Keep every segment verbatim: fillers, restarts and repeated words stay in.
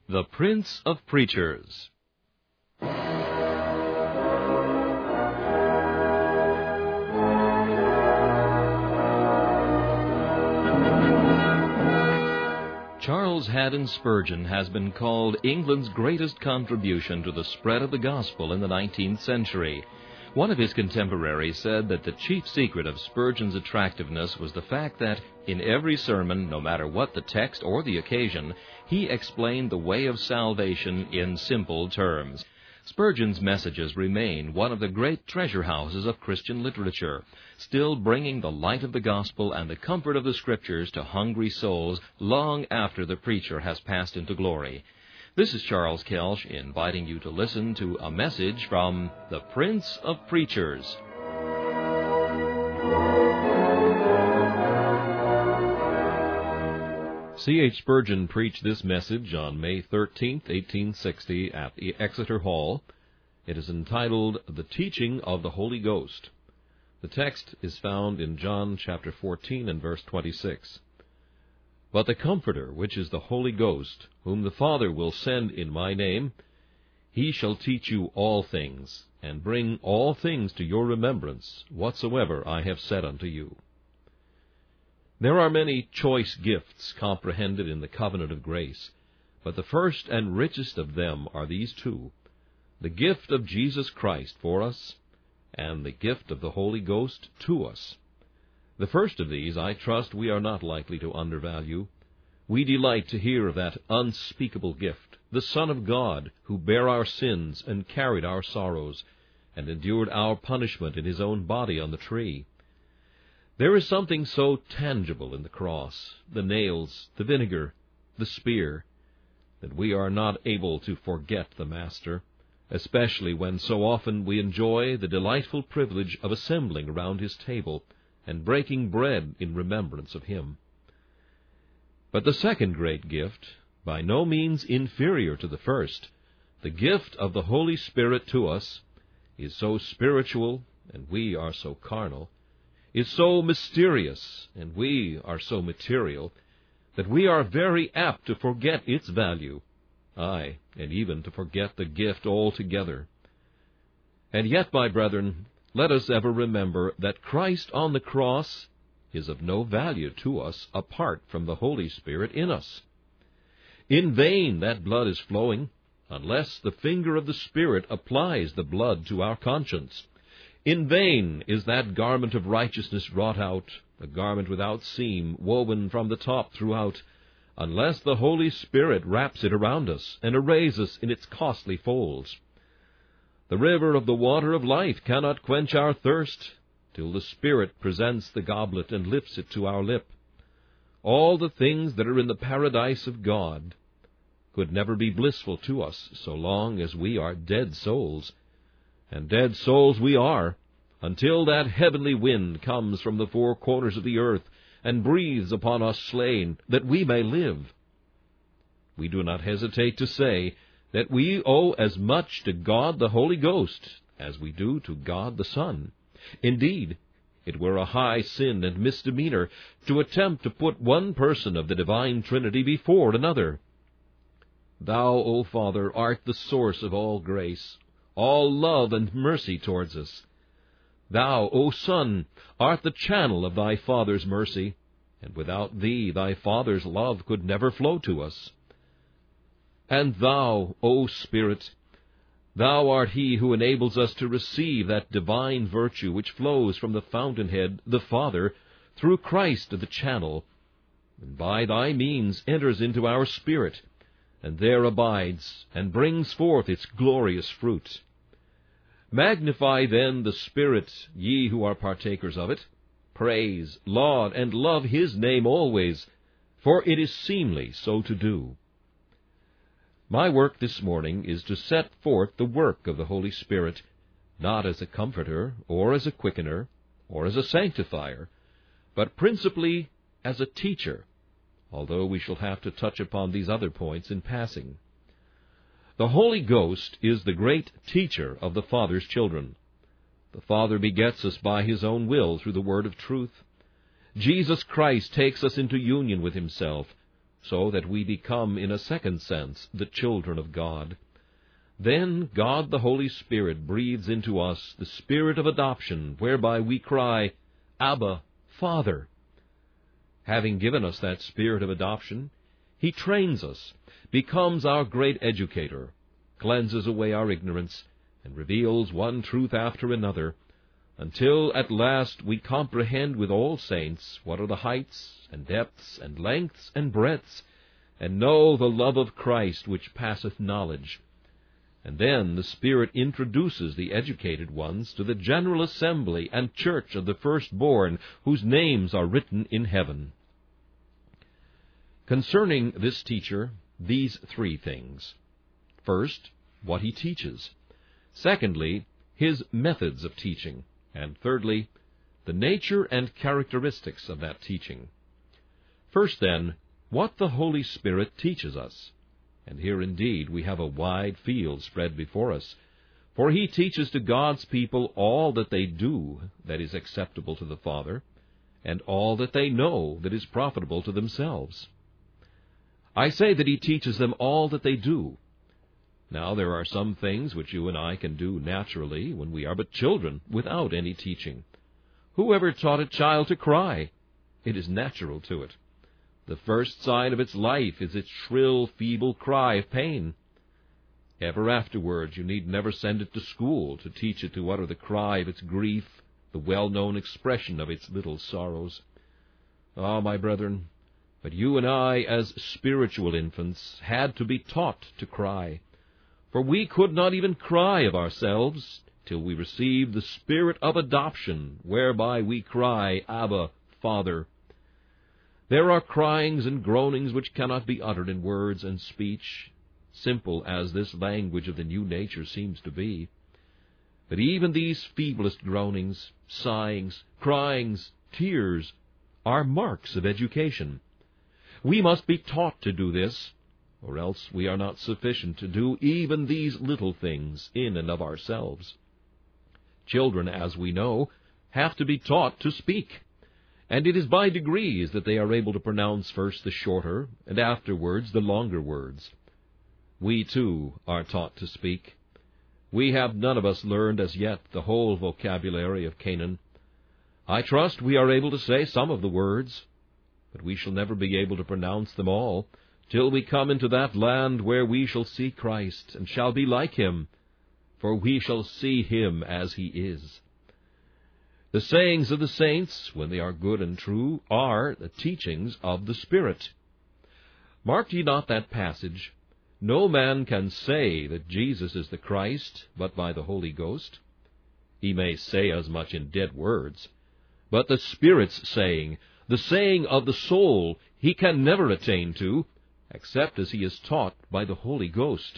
The Prince of Preachers. Charles Haddon Spurgeon has been called England's greatest contribution to the spread of the gospel in the nineteenth century. One of his contemporaries said that the chief secret of Spurgeon's attractiveness was the fact that, in every sermon, no matter what the text or the occasion, he explained the way of salvation in simple terms. Spurgeon's messages remain one of the great treasure houses of Christian literature, still bringing the light of the gospel and the comfort of the Scriptures to hungry souls long after the preacher has passed into glory. This is Charles Kelsch inviting you to listen to a message from the Prince of Preachers. C H Spurgeon preached this message on May thirteenth, eighteen sixty, at the Exeter Hall. It is entitled, The Teaching of the Holy Ghost. The text is found in John chapter fourteen and verse twenty-six. But the Comforter, which is the Holy Ghost, whom the Father will send in my name, he shall teach you all things, and bring all things to your remembrance, whatsoever I have said unto you. There are many choice gifts comprehended in the covenant of grace, but the first and richest of them are these two, the gift of Jesus Christ for us, and the gift of the Holy Ghost to us. The first of these, I trust, we are not likely to undervalue. We delight to hear of that unspeakable gift, the Son of God, who bare our sins and carried our sorrows, and endured our punishment in his own body on the tree. There is something so tangible in the cross, the nails, the vinegar, the spear, that we are not able to forget the Master, especially when so often we enjoy the delightful privilege of assembling around his table and breaking bread in remembrance of him. But the second great gift, by no means inferior to the first, the gift of the Holy Spirit to us, is so spiritual, and we are so carnal, is so mysterious, and we are so material, that we are very apt to forget its value, aye, and even to forget the gift altogether. And yet, my brethren, let us ever remember that Christ on the cross is of no value to us apart from the Holy Spirit in us. In vain that blood is flowing, unless the finger of the Spirit applies the blood to our conscience. In vain is that garment of righteousness wrought out, a garment without seam, woven from the top throughout, unless the Holy Spirit wraps it around us and arrays us in its costly folds. The river of the water of life cannot quench our thirst till the Spirit presents the goblet and lifts it to our lip. All the things that are in the paradise of God could never be blissful to us so long as we are dead souls. And dead souls we are, until that heavenly wind comes from the four corners of the earth and breathes upon us slain, that we may live. We do not hesitate to say that we owe as much to God the Holy Ghost as we do to God the Son. Indeed, it were a high sin and misdemeanor to attempt to put one person of the divine Trinity before another. Thou, O Father, art the source of all grace, all love and mercy towards us. Thou, O Son, art the channel of thy Father's mercy, and without thee thy Father's love could never flow to us. And thou, O Spirit, thou art he who enables us to receive that divine virtue which flows from the fountainhead, the Father, through Christ the channel, and by thy means enters into our spirit, and there abides, and brings forth its glorious fruit. Magnify then the Spirit, ye who are partakers of it. Praise, laud, and love his name always, for it is seemly so to do. My work this morning is to set forth the work of the Holy Spirit, not as a comforter, or as a quickener, or as a sanctifier, but principally as a teacher, although we shall have to touch upon these other points in passing. The Holy Ghost is the great teacher of the Father's children. The Father begets us by his own will through the word of truth. Jesus Christ takes us into union with himself, so that we become, in a second sense, the children of God. Then God the Holy Spirit breathes into us the spirit of adoption, whereby we cry, Abba, Father. Having given us that spirit of adoption, He trains us, becomes our great educator, cleanses away our ignorance, and reveals one truth after another, until at last we comprehend with all saints what are the heights and depths and lengths and breadths, and know the love of Christ which passeth knowledge. And then the Spirit introduces the educated ones to the general assembly and church of the firstborn, whose names are written in heaven. Concerning this teacher, these three things. First, what he teaches. Secondly, his methods of teaching. And thirdly, the nature and characteristics of that teaching. First, then, what the Holy Spirit teaches us. And here indeed we have a wide field spread before us, for He teaches to God's people all that they do that is acceptable to the Father, and all that they know that is profitable to themselves. I say that He teaches them all that they do. Now there are some things which you and I can do naturally when we are but children, without any teaching. Who ever taught a child to cry? It is natural to it. The first sign of its life is its shrill, feeble cry of pain. Ever afterwards you need never send it to school to teach it to utter the cry of its grief, the well-known expression of its little sorrows. Ah, my brethren, but you and I, as spiritual infants, had to be taught to cry. For we could not even cry of ourselves till we received the spirit of adoption, whereby we cry, Abba, Father. There are cryings and groanings which cannot be uttered in words and speech, simple as this language of the new nature seems to be. But even these feeblest groanings, sighings, cryings, tears, are marks of education. We must be taught to do this, or else we are not sufficient to do even these little things in and of ourselves. Children, as we know, have to be taught to speak, and it is by degrees that they are able to pronounce first the shorter, and afterwards the longer words. We, too, are taught to speak. We have none of us learned as yet the whole vocabulary of Canaan. I trust we are able to say some of the words, but we shall never be able to pronounce them all, till we come into that land where we shall see Christ, and shall be like Him, for we shall see Him as He is. The sayings of the saints, when they are good and true, are the teachings of the Spirit. Marked ye not that passage, No man can say that Jesus is the Christ, but by the Holy Ghost? He may say as much in dead words, but the Spirit's saying, the saying of the soul, he can never attain to, except as he is taught by the Holy Ghost.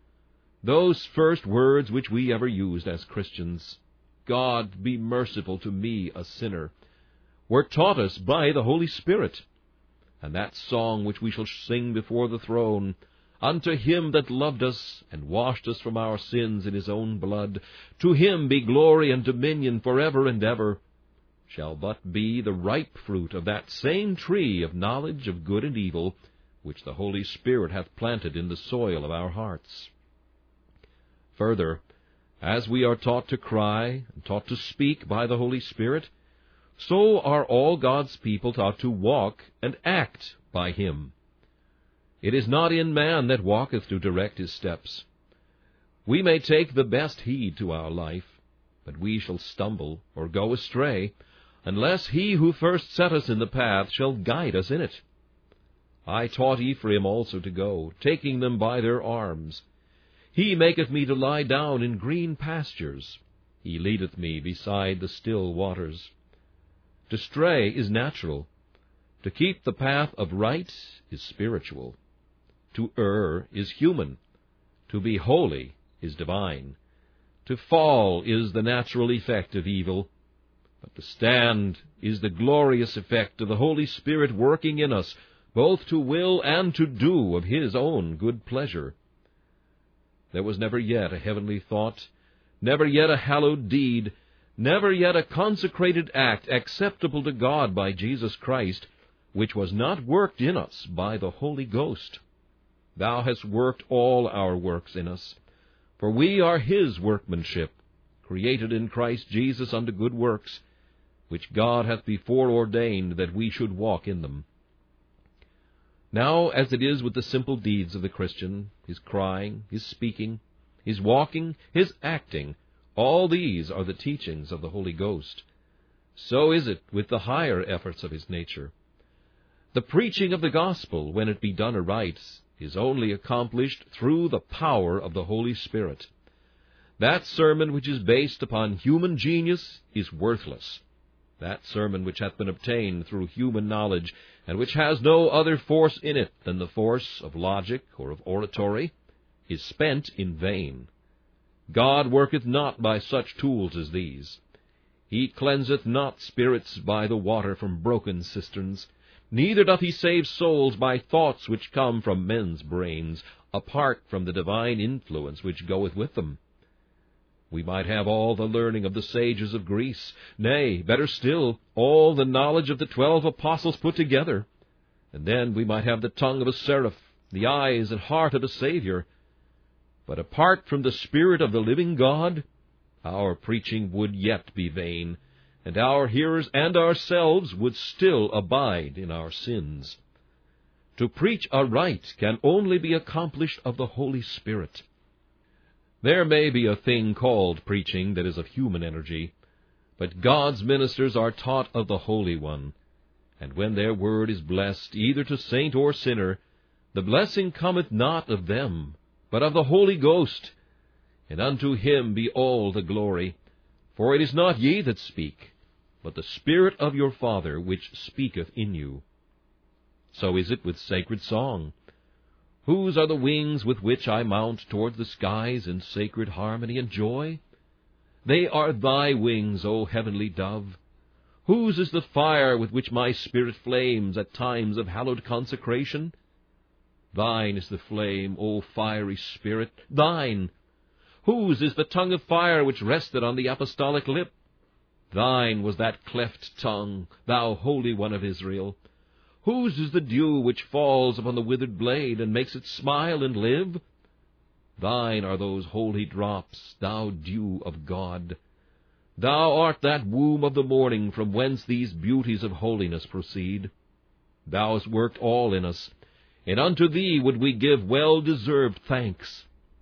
Those first words which we ever used as Christians, God be merciful to me, a sinner, were taught us by the Holy Spirit. And that song which we shall sing before the throne, Unto Him that loved us, and washed us from our sins in His own blood, to Him be glory and dominion forever and ever, shall but be the ripe fruit of that same tree of knowledge of good and evil, which the Holy Spirit hath planted in the soil of our hearts. Further, as we are taught to cry, and taught to speak by the Holy Spirit, so are all God's people taught to walk and act by Him. It is not in man that walketh to direct his steps. We may take the best heed to our life, but we shall stumble or go astray, unless He who first set us in the path shall guide us in it. I taught Ephraim also to go, taking them by their arms. He maketh me to lie down in green pastures. He leadeth me beside the still waters. To stray is natural. To keep the path of right is spiritual. To err is human. To be holy is divine. To fall is the natural effect of evil. But to stand is the glorious effect of the Holy Spirit working in us, both to will and to do of His own good pleasure. There was never yet a heavenly thought, never yet a hallowed deed, never yet a consecrated act acceptable to God by Jesus Christ, which was not worked in us by the Holy Ghost. Thou hast worked all our works in us, for we are his workmanship, created in Christ Jesus unto good works, which God hath before ordained that we should walk in them. Now, as it is with the simple deeds of the Christian, his crying, his speaking, his walking, his acting, all these are the teachings of the Holy Ghost. So is it with the higher efforts of his nature. The preaching of the gospel, when it be done aright, is only accomplished through the power of the Holy Spirit. That sermon which is based upon human genius is worthless. That sermon which hath been obtained through human knowledge, and which has no other force in it than the force of logic or of oratory, is spent in vain. God worketh not by such tools as these. He cleanseth not spirits by the water from broken cisterns, neither doth he save souls by thoughts which come from men's brains, apart from the divine influence which goeth with them. We might have all the learning of the sages of Greece, nay, better still, all the knowledge of the twelve apostles put together, and then we might have the tongue of a seraph, the eyes and heart of a Savior. But apart from the Spirit of the living God, our preaching would yet be vain, and our hearers and ourselves would still abide in our sins. To preach aright can only be accomplished of the Holy Spirit. There may be a thing called preaching that is of human energy, but God's ministers are taught of the Holy One, and when their word is blessed, either to saint or sinner, the blessing cometh not of them, but of the Holy Ghost, and unto him be all the glory. For it is not ye that speak, but the Spirit of your Father which speaketh in you. So is it with sacred song. Whose are the wings with which I mount toward the skies in sacred harmony and joy? They are thy wings, O heavenly dove. Whose is the fire with which my spirit flames at times of hallowed consecration? Thine is the flame, O fiery Spirit, thine. Whose is the tongue of fire which rested on the apostolic lip? Thine was that cleft tongue, thou Holy One of Israel. Whose is the dew which falls upon the withered blade, and makes it smile and live? Thine are those holy drops, thou dew of God. Thou art that womb of the morning, from whence these beauties of holiness proceed. Thou hast worked all in us, and unto thee would we give well-deserved thanks.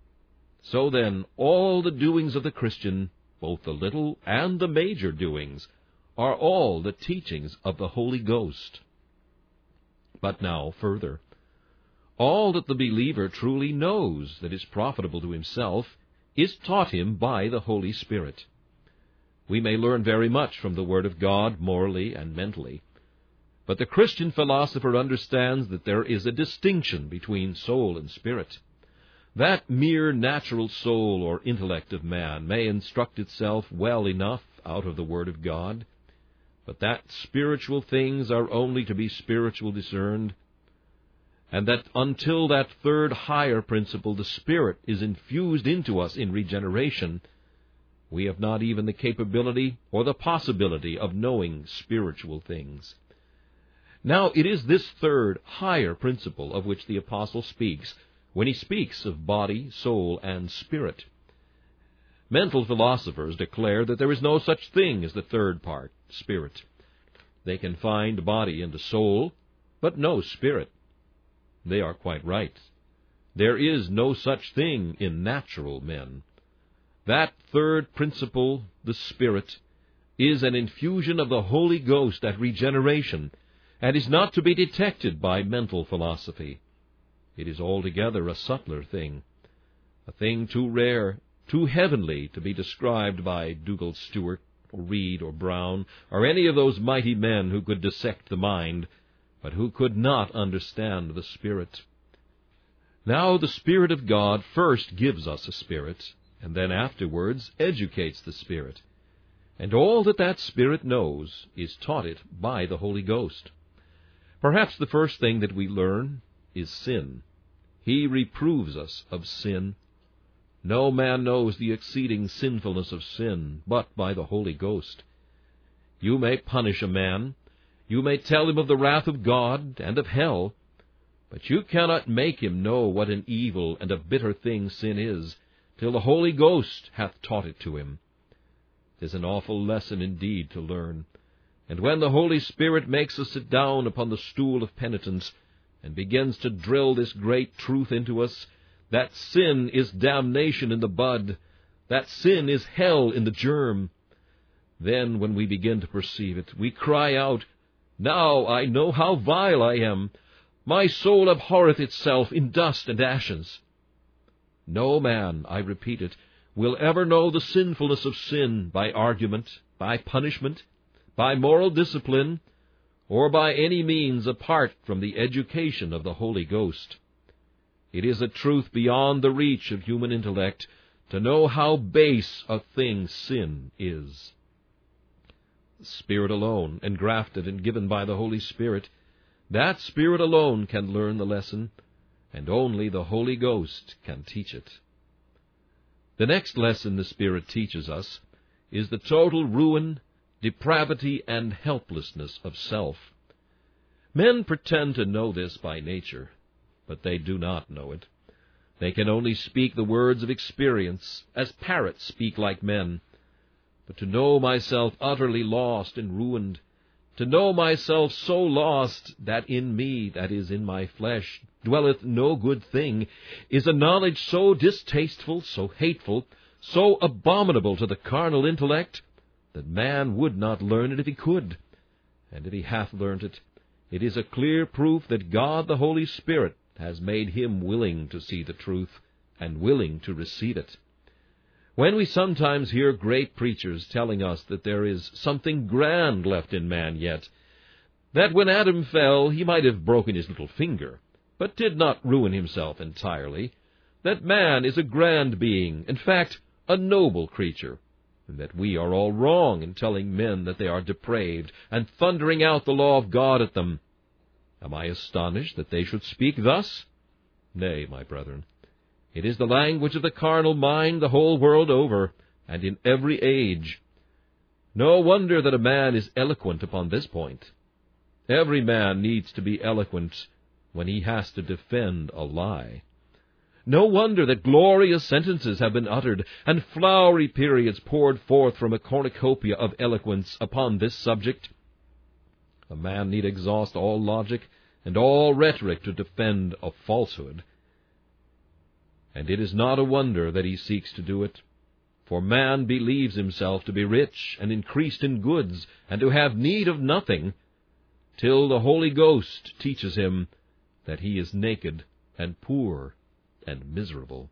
So then, all the doings of the Christian, both the little and the major doings, are all the teachings of the Holy Ghost. But now, further, all that the believer truly knows that is profitable to himself is taught him by the Holy Spirit. We may learn very much from the Word of God, morally and mentally, but the Christian philosopher understands that there is a distinction between soul and spirit. That mere natural soul or intellect of man may instruct itself well enough out of the Word of God, but that spiritual things are only to be spiritual discerned, and that until that third higher principle, the Spirit, is infused into us in regeneration, we have not even the capability or the possibility of knowing spiritual things. Now, it is this third higher principle of which the Apostle speaks when he speaks of body, soul, and spirit. Mental philosophers declare that there is no such thing as the third part, spirit. They can find body and soul, but no spirit. They are quite right. There is no such thing in natural men. That third principle, the Spirit, is an infusion of the Holy Ghost at regeneration, and is not to be detected by mental philosophy. It is altogether a subtler thing, a thing too rare, too heavenly to be described by Dougal Stewart, or Reed, or Brown, or any of those mighty men who could dissect the mind, but who could not understand the Spirit. Now the Spirit of God first gives us a spirit, and then afterwards educates the Spirit. And all that that Spirit knows is taught it by the Holy Ghost. Perhaps the first thing that we learn is sin. He reproves us of sin. No man knows the exceeding sinfulness of sin but by the Holy Ghost. You may punish a man, You may tell him of the wrath of God and of hell, but you cannot make him know what an evil and a bitter thing sin is, till the Holy Ghost hath taught it to him. It is an awful lesson indeed to learn, and when the Holy Spirit makes us sit down upon the stool of penitence, and begins to drill this great truth into us, that sin is damnation in the bud, that sin is hell in the germ, then when we begin to perceive it, we cry out, Now I know how vile I am. My soul abhorreth itself in dust and ashes. No man, I repeat it, will ever know the sinfulness of sin by argument, by punishment, by moral discipline, or by any means apart from the education of the Holy Ghost. It is a truth beyond the reach of human intellect to know how base a thing sin is. The Spirit alone, engrafted and given by the Holy Spirit, that Spirit alone can learn the lesson, and only the Holy Ghost can teach it. The next lesson the Spirit teaches us is the total ruin, depravity, and helplessness of self. Men pretend to know this by nature, but they do not know it. They can only speak the words of experience, as parrots speak like men. But to know myself utterly lost and ruined, to know myself so lost that in me, that is, in my flesh, dwelleth no good thing, is a knowledge so distasteful, so hateful, so abominable to the carnal intellect, that man would not learn it if he could. And if he hath learnt it, it is a clear proof that God the Holy Spirit has made him willing to see the truth, and willing to receive it. When we sometimes hear great preachers telling us that there is something grand left in man yet, that when Adam fell he might have broken his little finger, but did not ruin himself entirely, that man is a grand being, in fact, a noble creature, and that we are all wrong in telling men that they are depraved, and thundering out the law of God at them. Am I astonished that they should speak thus? Nay, my brethren, it is the language of the carnal mind the whole world over, and in every age. No wonder that a man is eloquent upon this point. Every man needs to be eloquent when he has to defend a lie. No wonder that glorious sentences have been uttered, and flowery periods poured forth from a cornucopia of eloquence upon this subject. A man need exhaust all logic and all rhetoric to defend a falsehood. And it is not a wonder that he seeks to do it, for man believes himself to be rich and increased in goods, and to have need of nothing, till the Holy Ghost teaches him that he is naked and poor and miserable.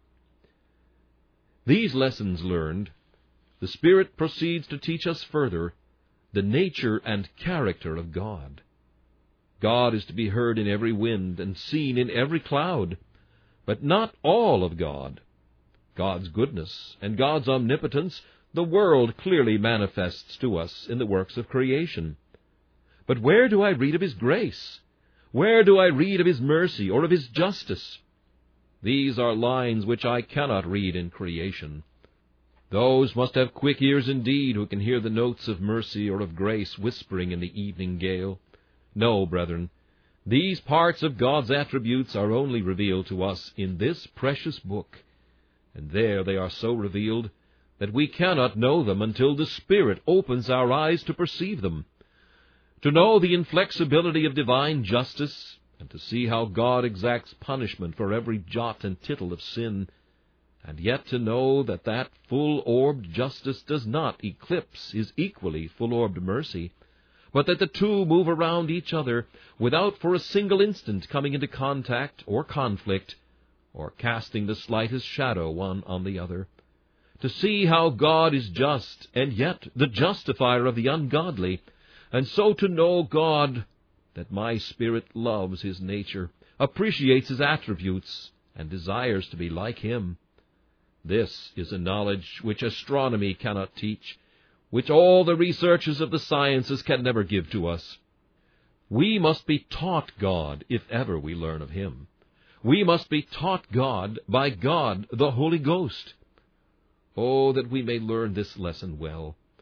These lessons learned, the Spirit proceeds to teach us further the nature and character of God. God is to be heard in every wind and seen in every cloud, but not all of God. God's goodness and God's omnipotence the world clearly manifests to us in the works of creation. But where do I read of His grace? Where do I read of His mercy or of His justice? These are lines which I cannot read in creation. Those must have quick ears indeed who can hear the notes of mercy or of grace whispering in the evening gale. No, brethren, these parts of God's attributes are only revealed to us in this precious book, and there they are so revealed that we cannot know them until the Spirit opens our eyes to perceive them. To know the inflexibility of divine justice, and to see how God exacts punishment for every jot and tittle of sin, and yet to know that that full-orbed justice does not eclipse His equally full-orbed mercy, but that the two move around each other without for a single instant coming into contact or conflict, or casting the slightest shadow one on the other. To see how God is just, and yet the justifier of the ungodly, and so to know God, that my spirit loves His nature, appreciates His attributes, and desires to be like Him. This is a knowledge which astronomy cannot teach, which all the researches of the sciences can never give to us. We must be taught God if ever we learn of Him. We must be taught God by God the Holy Ghost. Oh, that we may learn this lesson well,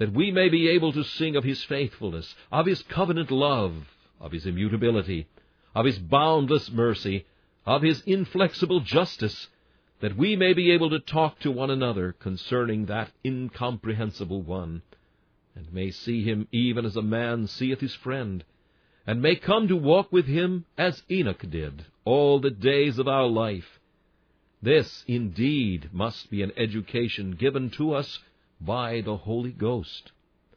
that we may be able to sing of his faithfulness, of his covenant love, of his immutability, of his boundless mercy, of his inflexible justice, that we may be able to talk to one another concerning that incomprehensible one, and may see him even as a man seeth his friend, and may come to walk with him as Enoch did all the days of our life. This, indeed, must be an education given to us by the Holy Ghost.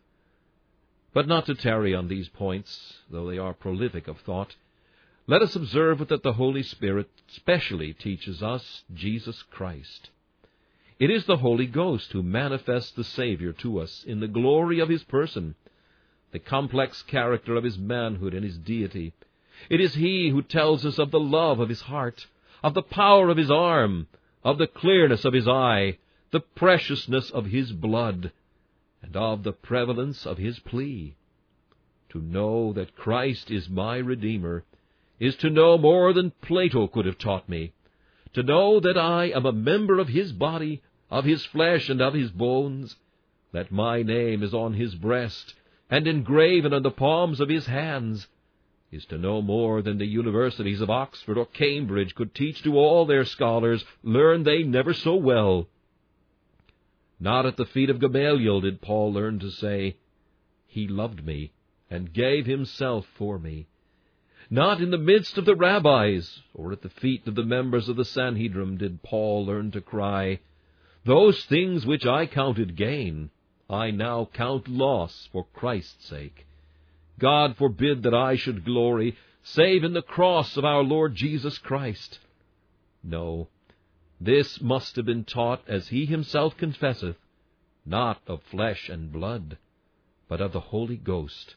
But not to tarry on these points, though they are prolific of thought, let us observe that the Holy Spirit specially teaches us Jesus Christ. It is the Holy Ghost who manifests the Savior to us in the glory of his person, the complex character of his manhood and his deity. It is he who tells us of the love of his heart, of the power of his arm, of the clearness of his eye, the preciousness of his blood, and of the prevalence of his plea. To know that Christ is my Redeemer is to know more than Plato could have taught me. To know that I am a member of his body, of his flesh, and of his bones, that my name is on his breast, and engraven on the palms of his hands, is to know more than the universities of Oxford or Cambridge could teach to all their scholars, learn they never so well. Not at the feet of Gamaliel did Paul learn to say, "He loved me, and gave himself for me." Not in the midst of the rabbis, or at the feet of the members of the Sanhedrim, did Paul learn to cry, "Those things which I counted gain, I now count loss for Christ's sake. God forbid that I should glory, save in the cross of our Lord Jesus Christ." No, this must have been taught, as he himself confesseth, not of flesh and blood, but of the Holy Ghost.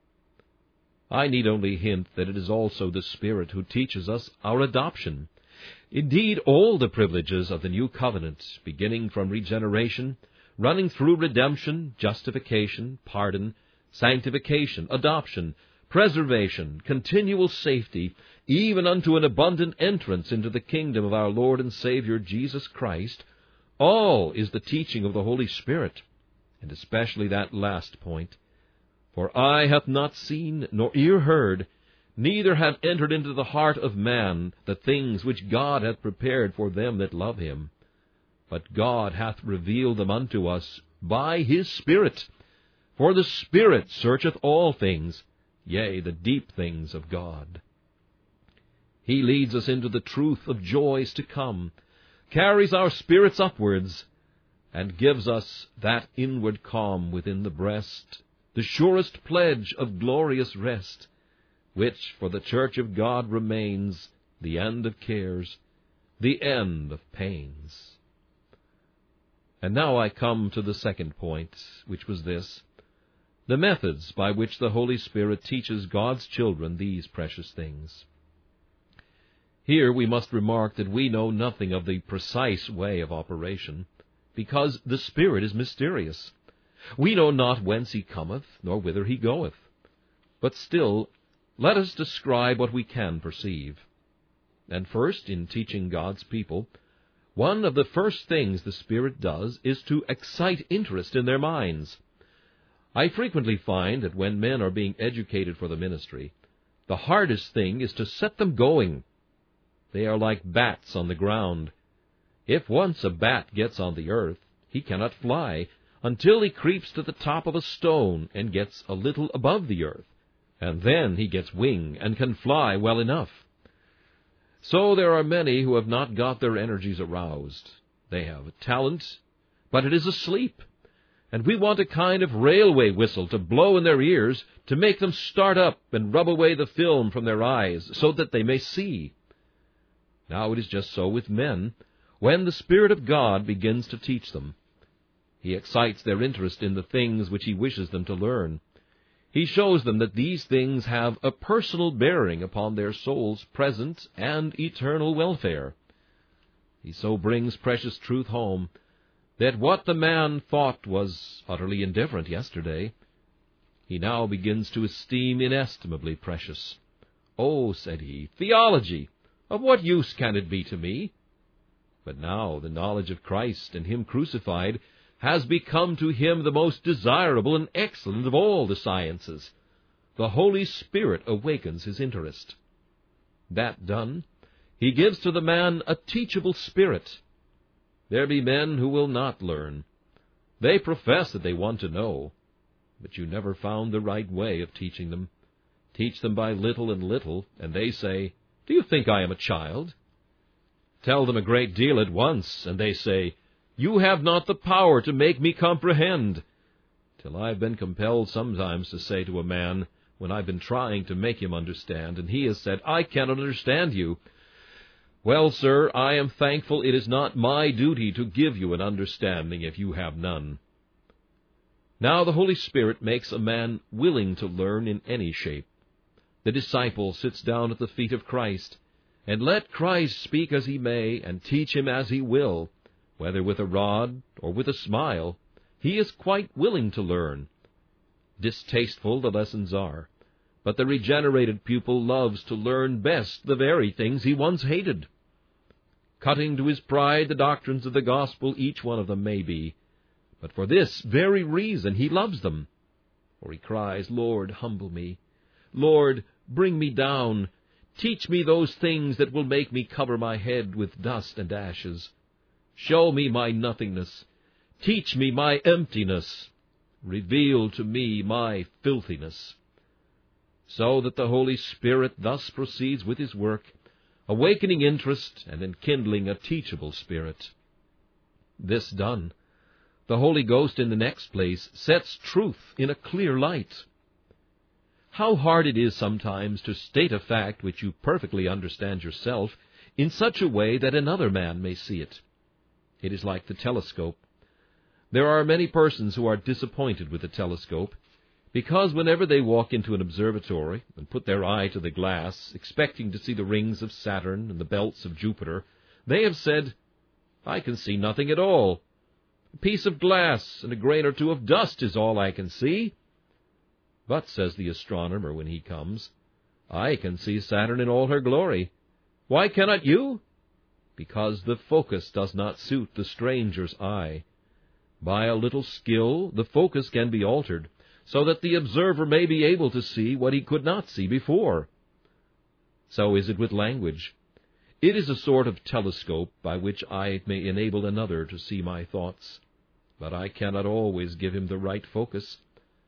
I need only hint that it is also the Spirit who teaches us our adoption. Indeed, all the privileges of the new covenant, beginning from regeneration, running through redemption, justification, pardon, sanctification, adoption, preservation, continual safety, even unto an abundant entrance into the kingdom of our Lord and Savior Jesus Christ, all is the teaching of the Holy Spirit, and especially that last point. For eye hath not seen, nor ear heard, neither hath entered into the heart of man the things which God hath prepared for them that love him. But God hath revealed them unto us by his Spirit. For the Spirit searcheth all things, yea, the deep things of God. He leads us into the truth of joys to come, carries our spirits upwards, and gives us that inward calm within the breast, the surest pledge of glorious rest, which for the Church of God remains the end of cares, the end of pains. And now I come to the second point, which was this: the methods by which the Holy Spirit teaches God's children these precious things. Here we must remark that we know nothing of the precise way of operation, because the Spirit is mysterious. We know not whence he cometh, nor whither he goeth. But still, let us describe what we can perceive. And first, in teaching God's people, one of the first things the Spirit does is to excite interest in their minds. I frequently find that when men are being educated for the ministry, the hardest thing is to set them going. They are like bats on the ground. If once a bat gets on the earth, he cannot fly until he creeps to the top of a stone and gets a little above the earth, and then he gets wing and can fly well enough. So there are many who have not got their energies aroused. They have a talent, but it is asleep, and we want a kind of railway whistle to blow in their ears to make them start up and rub away the film from their eyes so that they may see. Now it is just so with men when the Spirit of God begins to teach them. He excites their interest in the things which he wishes them to learn. He shows them that these things have a personal bearing upon their soul's present and eternal welfare. He so brings precious truth home that what the man thought was utterly indifferent yesterday, he now begins to esteem inestimably precious. "Oh," said he, "theology! Of what use can it be to me?" But now the knowledge of Christ and him crucified has become to him the most desirable and excellent of all the sciences. The Holy Spirit awakens his interest. That done, he gives to the man a teachable spirit. There be men who will not learn. They profess that they want to know, but you never found the right way of teaching them. Teach them by little and little, and they say, "Do you think I am a child?" Tell them a great deal at once, and they say, "You have not the power to make me comprehend," till I've been compelled sometimes to say to a man, when I've been trying to make him understand, and he has said, "I cannot understand you." Well, sir, I am thankful it is not my duty to give you an understanding if you have none. Now the Holy Spirit makes a man willing to learn in any shape. The disciple sits down at the feet of Christ, and let Christ speak as he may, and teach him as he will, whether with a rod or with a smile, he is quite willing to learn. Distasteful the lessons are, but the regenerated pupil loves to learn best the very things he once hated. Cutting to his pride the doctrines of the gospel, each one of them may be, but for this very reason he loves them. For he cries, "Lord, humble me. Lord, bring me down. Teach me those things that will make me cover my head with dust and ashes. Show me my nothingness. Teach me my emptiness. Reveal to me my filthiness." So that the Holy Spirit thus proceeds with his work, awakening interest and enkindling a teachable spirit. This done, the Holy Ghost in the next place sets truth in a clear light. How hard it is sometimes to state a fact which you perfectly understand yourself in such a way that another man may see it. It is like the telescope. There are many persons who are disappointed with the telescope, because whenever they walk into an observatory and put their eye to the glass, expecting to see the rings of Saturn and the belts of Jupiter, they have said, "I can see nothing at all. A piece of glass and a grain or two of dust is all I can see." But, says the astronomer when he comes, "I can see Saturn in all her glory. Why cannot you?" Because the focus does not suit the stranger's eye. By a little skill, the focus can be altered, so that the observer may be able to see what he could not see before. So is it with language. It is a sort of telescope by which I may enable another to see my thoughts, but I cannot always give him the right focus.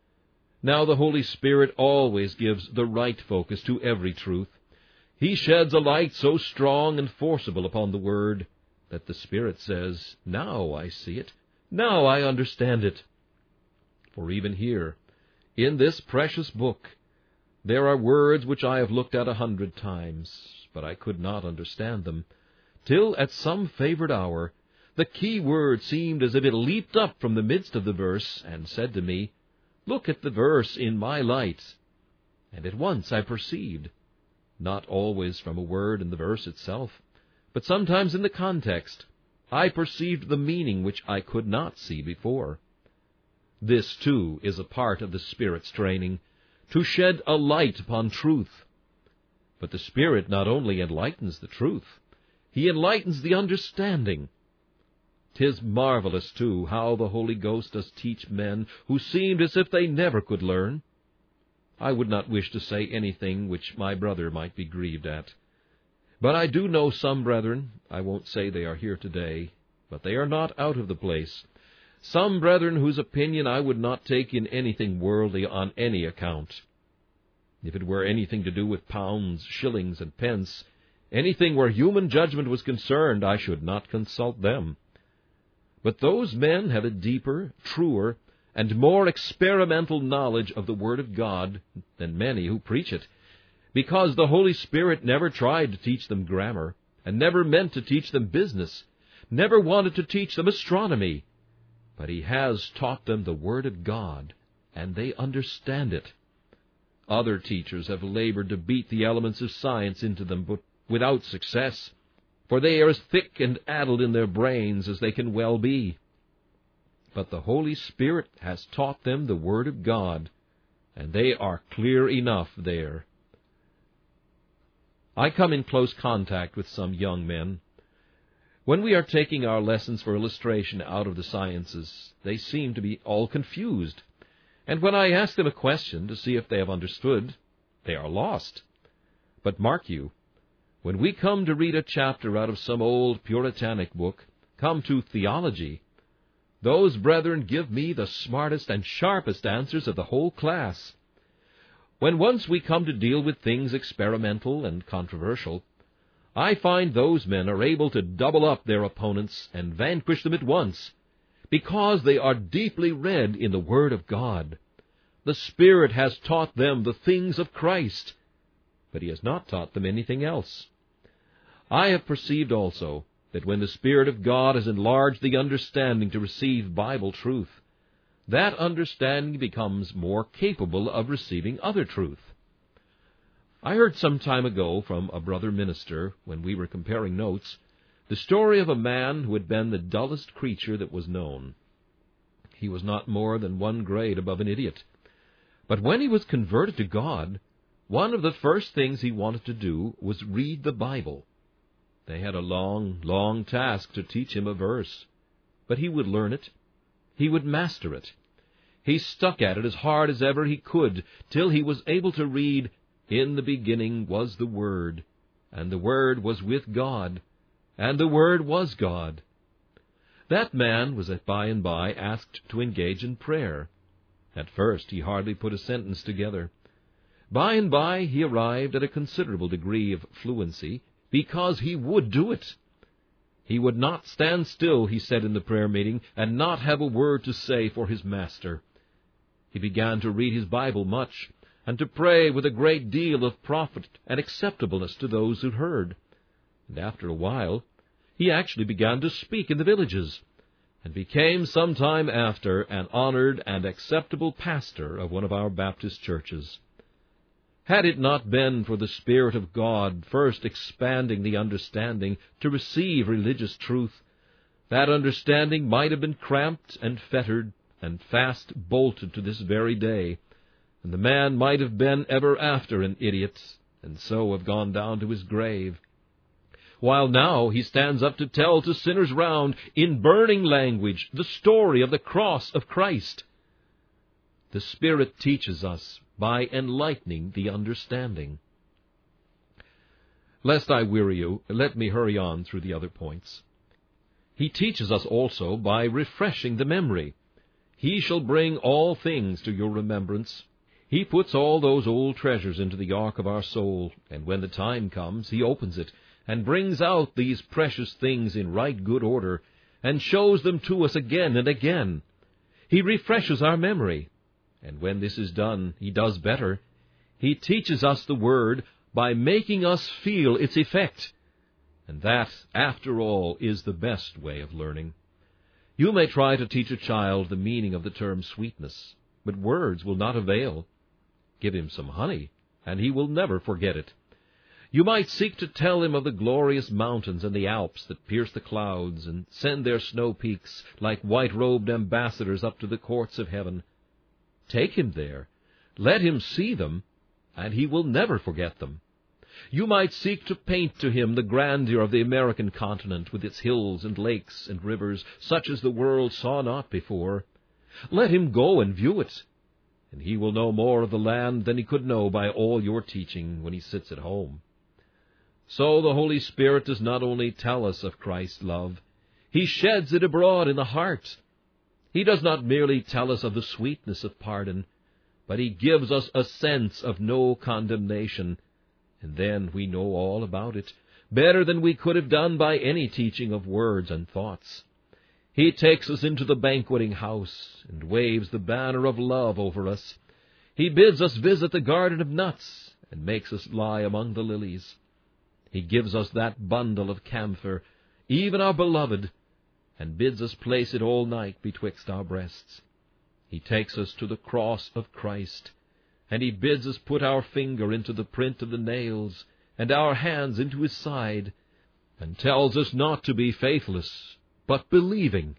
Now the Holy Spirit always gives the right focus to every truth. He sheds a light so strong and forcible upon the Word that the Spirit says, "Now I see it. Now I understand it." For even here, in this precious book, there are words which I have looked at a hundred times, but I could not understand them, till at some favored hour the key word seemed as if it leaped up from the midst of the verse and said to me, "Look at the verse in my light." And at once I perceived, not always from a word in the verse itself, but sometimes in the context, I perceived the meaning which I could not see before. This, too, is a part of the Spirit's training, to shed a light upon truth. But the Spirit not only enlightens the truth, he enlightens the understanding. 'Tis marvelous, too, how the Holy Ghost does teach men who seemed as if they never could learn. I would not wish to say anything which my brother might be grieved at. But I do know some brethren, I won't say they are here today, but they are not out of the place, some brethren whose opinion I would not take in anything worldly on any account. If it were anything to do with pounds, shillings, and pence, anything where human judgment was concerned, I should not consult them. But those men have a deeper, truer, and more experimental knowledge of the Word of God than many who preach it, because the Holy Spirit never tried to teach them grammar, and never meant to teach them business, never wanted to teach them astronomy, but he has taught them the Word of God, and they understand it. Other teachers have labored to beat the elements of science into them, but without success, for they are as thick and addled in their brains as they can well be. But the Holy Spirit has taught them the Word of God, and they are clear enough there. I come in close contact with some young men. When we are taking our lessons for illustration out of the sciences, they seem to be all confused. And when I ask them a question to see if they have understood, they are lost. But mark you, when we come to read a chapter out of some old Puritanic book, come to theology, those brethren give me the smartest and sharpest answers of the whole class. When once we come to deal with things experimental and controversial, I find those men are able to double up their opponents and vanquish them at once, because they are deeply read in the Word of God. The Spirit has taught them the things of Christ, but He has not taught them anything else. I have perceived also that when the Spirit of God has enlarged the understanding to receive Bible truth, that understanding becomes more capable of receiving other truth. I heard some time ago from a brother minister, when we were comparing notes, the story of a man who had been the dullest creature that was known. He was not more than one grade above an idiot. But when he was converted to God, one of the first things he wanted to do was read the Bible. They had a long, long task to teach him a verse, but he would learn it. He would master it. He stuck at it as hard as ever he could, till he was able to read, "In the beginning was the Word, and the Word was with God, and the Word was God." That man was by and by asked to engage in prayer. At first he hardly put a sentence together. By and by he arrived at a considerable degree of fluency, because he would do it. He would not stand still, he said in the prayer meeting, and not have a word to say for his Master. He began to read his Bible much, and to pray with a great deal of profit and acceptableness to those who heard. And after a while, he actually began to speak in the villages, and became some time after an honored and acceptable pastor of one of our Baptist churches. Had it not been for the Spirit of God first expanding the understanding to receive religious truth, that understanding might have been cramped and fettered and fast bolted to this very day, and the man might have been ever after an idiot, and so have gone down to his grave. While now he stands up to tell to sinners round, in burning language, the story of the cross of Christ. The Spirit teaches us by enlightening the understanding. Lest I weary you, let me hurry on through the other points. He teaches us also by refreshing the memory. He shall bring all things to your remembrance. He puts all those old treasures into the ark of our soul, and when the time comes, He opens it, and brings out these precious things in right good order, and shows them to us again and again. He refreshes our memory. And when this is done, He does better. He teaches us the Word by making us feel its effect. And that, after all, is the best way of learning. You may try to teach a child the meaning of the term sweetness, but words will not avail. Give him some honey, and he will never forget it. You might seek to tell him of the glorious mountains and the Alps that pierce the clouds and send their snow peaks like white-robed ambassadors up to the courts of heaven. Take him there, let him see them, and he will never forget them. You might seek to paint to him the grandeur of the American continent, with its hills and lakes and rivers, such as the world saw not before. Let him go and view it, and he will know more of the land than he could know by all your teaching when he sits at home. So the Holy Spirit does not only tell us of Christ's love, He sheds it abroad in the heart. He does not merely tell us of the sweetness of pardon, but He gives us a sense of no condemnation, and then we know all about it, better than we could have done by any teaching of words and thoughts. He takes us into the banqueting house, and waves the banner of love over us. He bids us visit the garden of nuts, and makes us lie among the lilies. He gives us that bundle of camphor, even our beloved, and bids us place it all night betwixt our breasts. He takes us to the cross of Christ, and He bids us put our finger into the print of the nails, and our hands into His side, and tells us not to be faithless, but believing.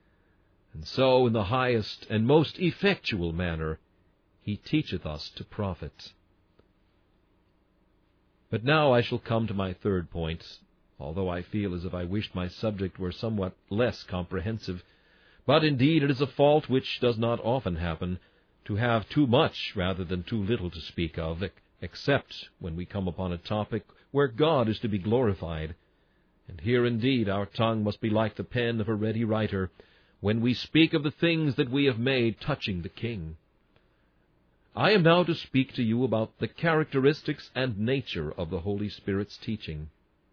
And so, in the highest and most effectual manner, He teacheth us to profit. But now I shall come to my third point, although I feel as if I wished my subject were somewhat less comprehensive. But indeed it is a fault which does not often happen, to have too much rather than too little to speak of, except when we come upon a topic where God is to be glorified. And here indeed our tongue must be like the pen of a ready writer, when we speak of the things that we have made touching the King. I am now to speak to you about the characteristics and nature of the Holy Spirit's teaching.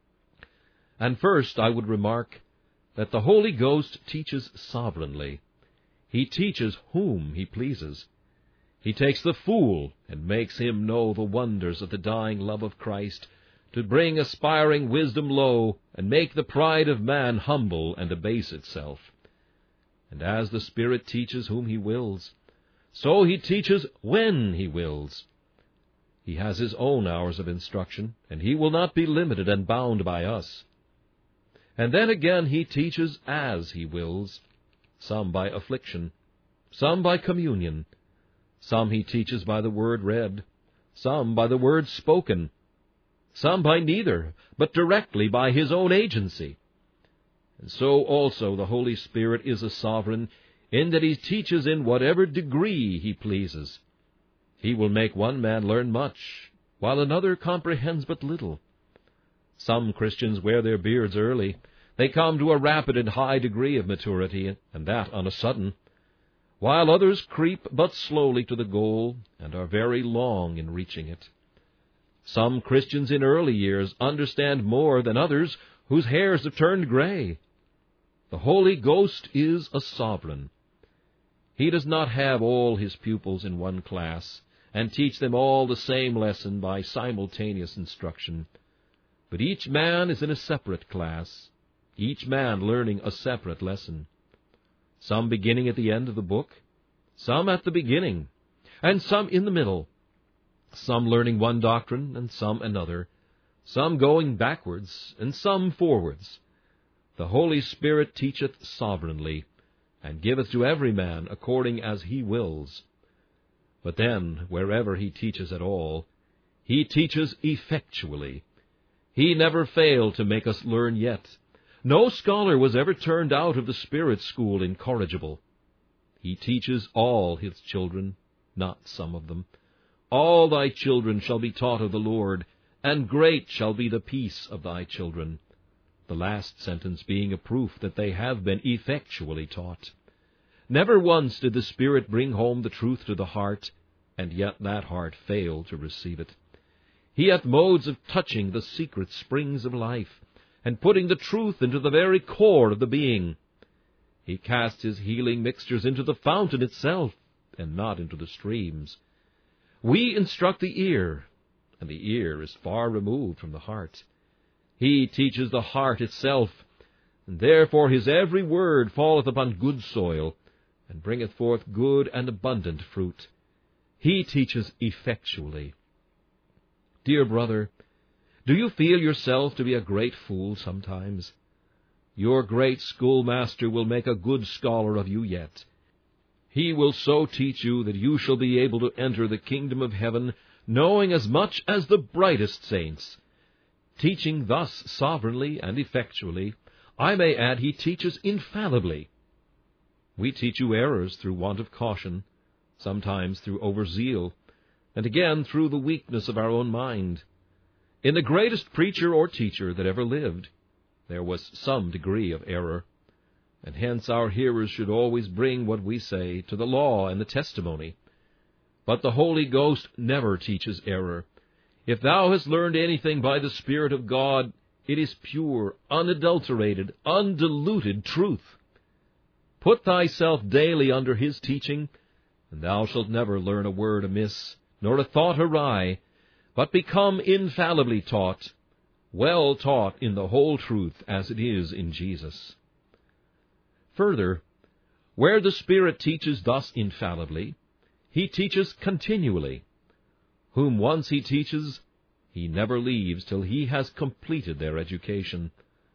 And first I would remark that the Holy Ghost teaches sovereignly. He teaches whom he pleases. He takes the fool and makes him know the wonders of the dying love of Christ, to bring aspiring wisdom low, and make the pride of man humble and abase itself. And as the Spirit teaches whom he wills, so he teaches when he wills. He has his own hours of instruction, and he will not be limited and bound by us. And then again he teaches as he wills, some by affliction, some by communion, some he teaches by the word read, some by the word spoken, some by neither, but directly by his own agency. And so also the Holy Spirit is a sovereign, in that he teaches in whatever degree he pleases. He will make one man learn much, while another comprehends but little. Some Christians wear their beards early. They come to a rapid and high degree of maturity, and that on a sudden, while others creep but slowly to the goal, and are very long in reaching it. Some Christians in early years understand more than others whose hairs have turned gray. The Holy Ghost is a sovereign. He does not have all his pupils in one class, and teach them all the same lesson by simultaneous instruction. But each man is in a separate class, each man learning a separate lesson. Some beginning at the end of the book, some at the beginning, and some in the middle. Some learning one doctrine, and some another, some going backwards, and some forwards. The Holy Spirit teacheth sovereignly, and giveth to every man according as he wills. But then, wherever he teaches at all, he teaches effectually. He never failed to make us learn yet. No scholar was ever turned out of the Spirit school incorrigible. He teaches all his children, not some of them. All thy children shall be taught of the Lord, and great shall be the peace of thy children. The last sentence being a proof that they have been effectually taught. Never once did the Spirit bring home the truth to the heart, and yet that heart failed to receive it. He hath modes of touching the secret springs of life, and putting the truth into the very core of the being. He casts his healing mixtures into the fountain itself, and not into the streams. We instruct the ear, and the ear is far removed from the heart. He teaches the heart itself, and therefore his every word falleth upon good soil, and bringeth forth good and abundant fruit. He teaches effectually. Dear brother, do you feel yourself to be a great fool sometimes? Your great schoolmaster will make a good scholar of you yet. He will so teach you that you shall be able to enter the kingdom of heaven, knowing as much as the brightest saints. Teaching thus sovereignly and effectually, I may add he teaches infallibly. We teach you errors through want of caution, sometimes through overzeal, and again through the weakness of our own mind. In the greatest preacher or teacher that ever lived, there was some degree of error, and hence our hearers should always bring what we say to the law and the testimony. But the Holy Ghost never teaches error. If thou hast learned anything by the Spirit of God, it is pure, unadulterated, undiluted truth. Put thyself daily under his teaching, and thou shalt never learn a word amiss, nor a thought awry, but become infallibly taught, well taught in the whole truth as it is in Jesus. Further, where the Spirit teaches thus infallibly, he teaches continually. Whom once he teaches, he never leaves till he has completed their education.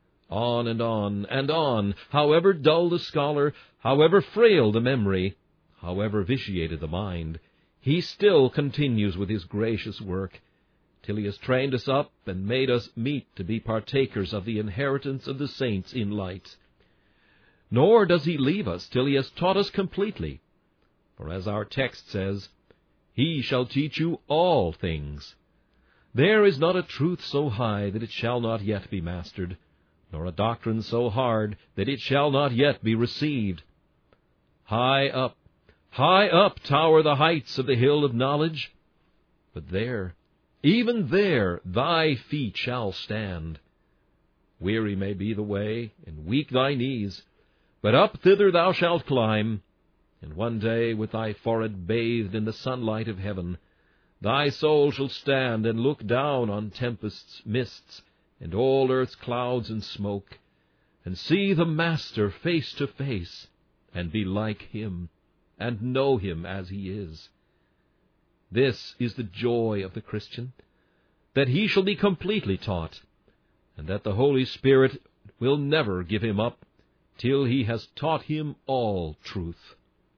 On and on and on, however dull the scholar, however frail the memory, however vitiated the mind, he still continues with his gracious work, till he has trained us up and made us meet to be partakers of the inheritance of the saints in light. Nor does he leave us till he has taught us completely. For as our text says, He shall teach you all things. There is not a truth so high that it shall not yet be mastered, nor a doctrine so hard that it shall not yet be received. High up, high up tower the heights of the hill of knowledge, but there, even there, thy feet shall stand. Weary may be the way, and weak thy knees, but up thither thou shalt climb, and one day, with thy forehead bathed in the sunlight of heaven, thy soul shall stand and look down on tempests, mists, and all earth's clouds and smoke, and see the Master face to face, and be like him, and know him as he is. This is the joy of the Christian, that he shall be completely taught, and that the Holy Spirit will never give him up till he has taught him all truth.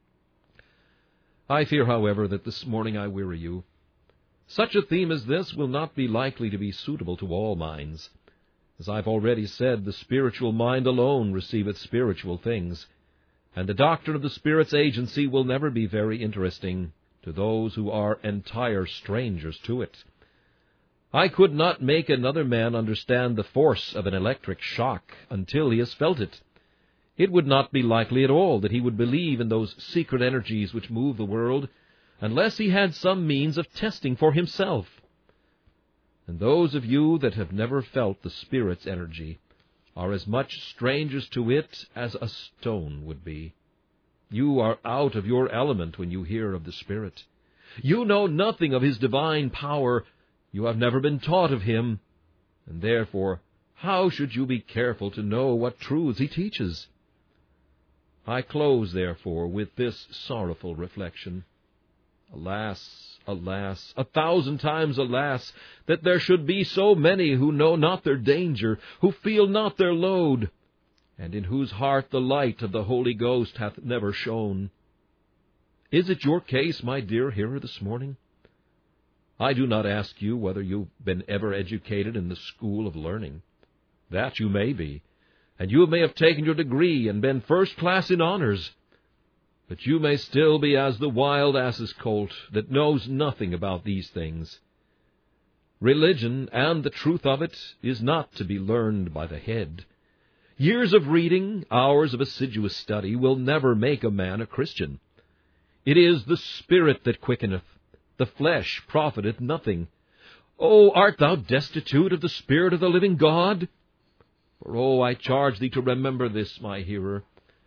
I fear, however, that this morning I weary you. Such a theme as this will not be likely to be suitable to all minds. As I've already said, the spiritual mind alone receiveth spiritual things, and the doctrine of the Spirit's agency will never be very interesting to those who are entire strangers to it. I could not make another man understand the force of an electric shock until he has felt it. It would not be likely at all that he would believe in those secret energies which move the world, unless he had some means of testing for himself. And those of you that have never felt the Spirit's energy are as much strangers to it as a stone would be. You are out of your element when you hear of the Spirit. You know nothing of his divine power. You have never been taught of him, and therefore how should you be careful to know what truths he teaches? I close, therefore, with this sorrowful reflection. Alas, alas, a thousand times alas, that there should be so many who know not their danger, who feel not their load, and in whose heart the light of the Holy Ghost hath never shone. Is it your case, my dear hearer, this morning? I do not ask you whether you've been ever educated in the school of learning. That you may be, and you may have taken your degree and been first class in honors. But you may still be as the wild ass's colt that knows nothing about these things. Religion, and the truth of it, is not to be learned by the head. Years of reading, hours of assiduous study, will never make a man a Christian. It is the Spirit that quickeneth, the flesh profiteth nothing. Oh, art thou destitute of the Spirit of the living God? For, oh, I charge thee to remember this, my hearer.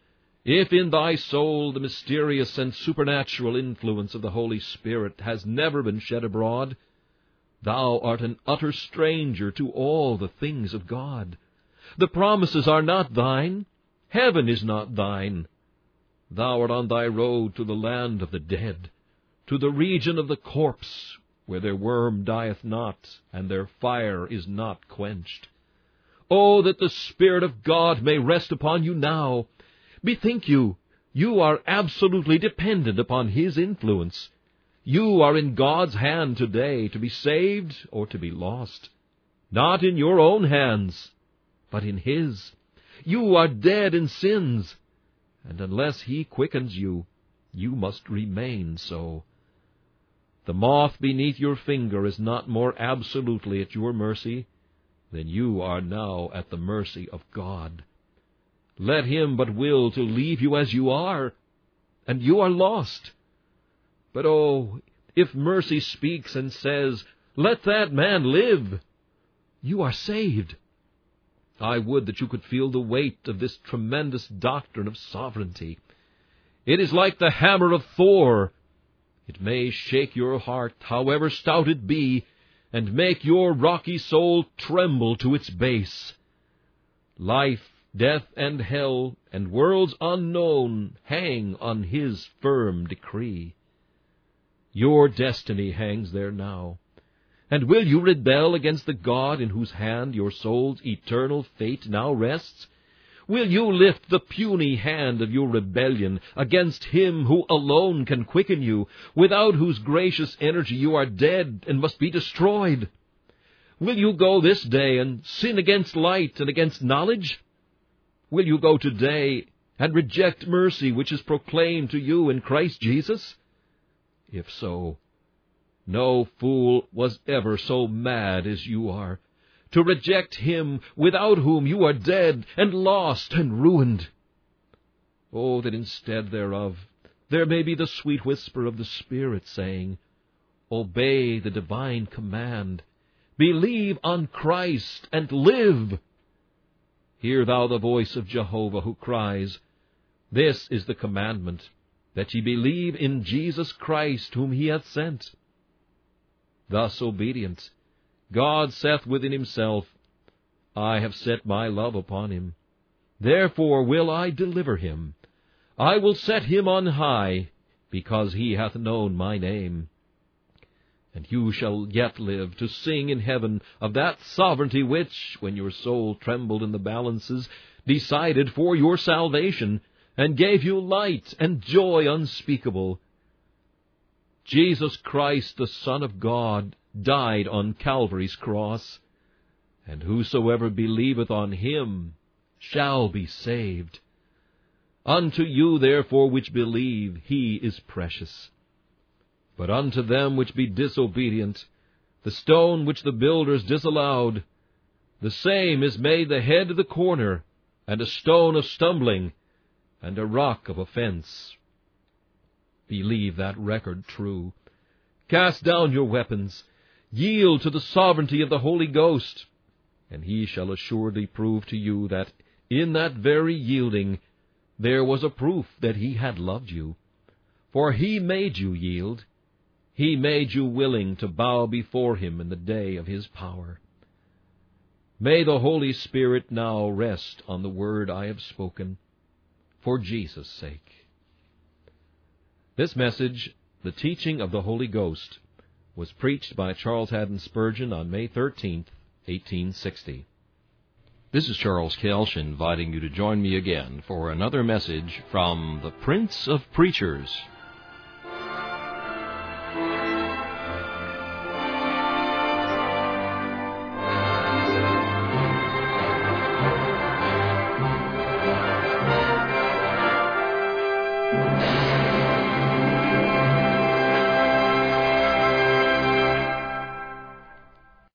If in thy soul the mysterious and supernatural influence of the Holy Spirit has never been shed abroad, thou art an utter stranger to all the things of God. The promises are not thine. Heaven is not thine. Thou art on thy road to the land of the dead, to the region of the corpse, where their worm dieth not, and their fire is not quenched. Oh, that the Spirit of God may rest upon you now. Bethink you, you are absolutely dependent upon his influence. You are in God's hand today to be saved or to be lost. Not in your own hands, but in his. You are dead in sins, and unless he quickens you, you must remain so. The moth beneath your finger is not more absolutely at your mercy than you are now at the mercy of God. Let him but will to leave you as you are, and you are lost. But oh, if mercy speaks and says, "Let that man live," you are saved. I would that you could feel the weight of this tremendous doctrine of sovereignty. It is like the hammer of Thor. It may shake your heart, however stout it be, and make your rocky soul tremble to its base. Life, death, and hell, and worlds unknown hang on his firm decree. Your destiny hangs there now. And will you rebel against the God in whose hand your soul's eternal fate now rests? Will you lift the puny hand of your rebellion against him who alone can quicken you, without whose gracious energy you are dead and must be destroyed? Will you go this day and sin against light and against knowledge? Will you go today and reject mercy which is proclaimed to you in Christ Jesus? If so, no fool was ever so mad as you are, to reject him without whom you are dead and lost and ruined. Oh, that instead thereof there may be the sweet whisper of the Spirit saying, Obey the divine command, believe on Christ, and live. Hear thou the voice of Jehovah, who cries, This is the commandment, that ye believe in Jesus Christ, whom he hath sent. Thus obedient, God saith within himself, I have set my love upon him. Therefore will I deliver him. I will set him on high, because he hath known my name. And you shall yet live to sing in heaven of that sovereignty which, when your soul trembled in the balances, decided for your salvation, and gave you light and joy unspeakable. Jesus Christ, the Son of God, died on Calvary's cross, and whosoever believeth on him shall be saved. Unto you, therefore, which believe, he is precious. But unto them which be disobedient, the stone which the builders disallowed, the same is made the head of the corner, and a stone of stumbling, and a rock of offense. Believe that record true. Cast down your weapons. Yield to the sovereignty of the Holy Ghost, and he shall assuredly prove to you that in that very yielding there was a proof that he had loved you. For he made you yield. He made you willing to bow before him in the day of his power. May the Holy Spirit now rest on the word I have spoken, for Jesus' sake. This message, The Teaching of the Holy Ghost, was preached by Charles Haddon Spurgeon on May thirteenth, eighteen sixty. This is Charles Kelsch inviting you to join me again for another message from the Prince of Preachers,